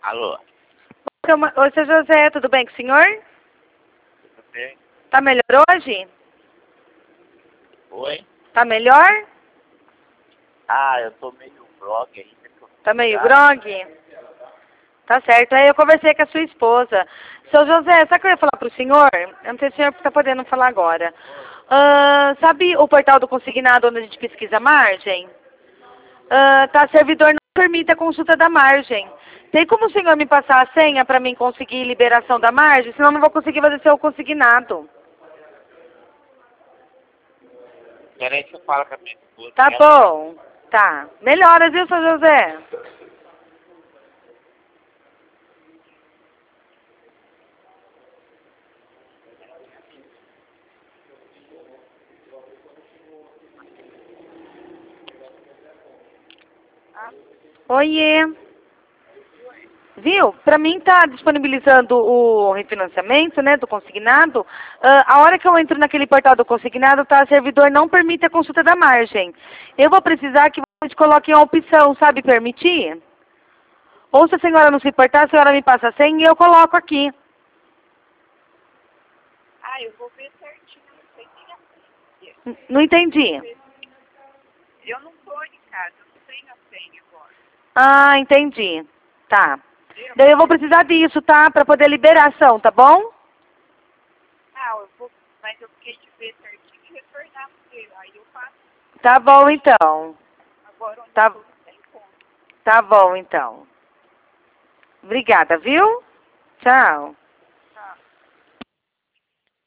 Alô? Oi, seu José, tudo bem com o senhor? Tudo bem? Tá melhor hoje? Oi? Tá melhor? Ah, eu tô meio grog ainda. Tá meio grog? Tá certo. Aí eu conversei com a sua esposa. Seu José, sabe o que eu ia falar pro senhor? Eu não sei se o senhor tá podendo falar agora. Sabe o portal do consignado onde a gente pesquisa a margem? Servidor não permite a consulta da margem. Tem como o senhor me passar a senha para mim conseguir liberação da margem? Senão eu não vou conseguir fazer seu consignado. Peraí que eu falo com a minha esposa. Tá bom. Tá. Melhoras, viu, seu José? Oiê. Viu? Para mim tá disponibilizando o refinanciamento, né, do consignado. A hora que eu entro naquele portal do consignado, tá, servidor não permite a consulta da margem. Eu vou precisar que você coloque uma opção, sabe, permitir? Ou se a senhora não se importar, a senhora me passa a senha e eu coloco aqui. Ah, eu vou ver certinho, não sei nem a senha. Não entendi. Eu não estou em casa, eu não tenho a senha agora. Ah, entendi. Tá. Daí eu vou precisar disso, tá? Para poder liberar a ação, tá bom? Ah, eu vou, mas eu fiquei de ver certinho e retornar para você. Aí eu faço. Tá bom, então. Agora onde Tá, eu tô, não tem como. tá bom, então. Obrigada, viu? Tchau.